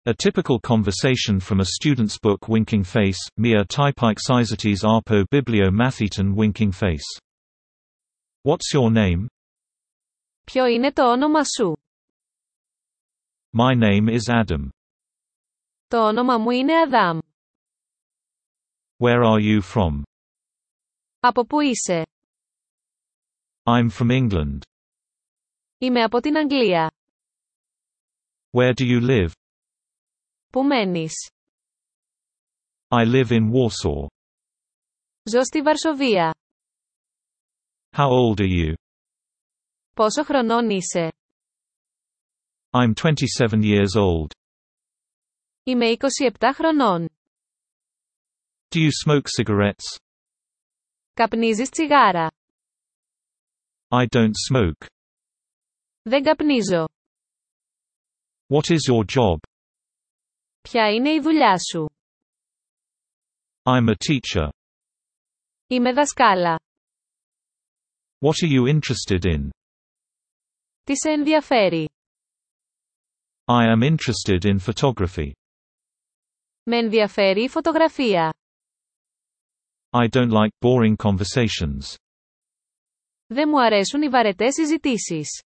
A typical conversation from a student's book. Winking face, mia typeixesites arpo biblio matheton. Winking face. What's your name? Ποιο είναι το όνομα σου? My name is Adam. Το όνομα μου είναι Αδάμ. Where are you from? Από πού είσαι? I'm from England. Είμαι από την Αγγλία. Where do you live? Πού μένεις? I live in Warsaw. Ζω στη Βαρσοβία. How old are you? Πόσο χρονών είσαι? I'm 27 years old. Είμαι 27 χρονών. Do you smoke cigarettes? Καπνίζεις τσιγάρα? I don't smoke. Δεν καπνίζω. What is your job? Ποια είναι η δουλειά σου? I'm a teacher. Είμαι δασκάλα. What are you interested in? Τι σε ενδιαφέρει? I am interested in photography. Με ενδιαφέρει η φωτογραφία. I don't like boring conversations. Δεν μου αρέσουν οι βαρετές συζητήσεις.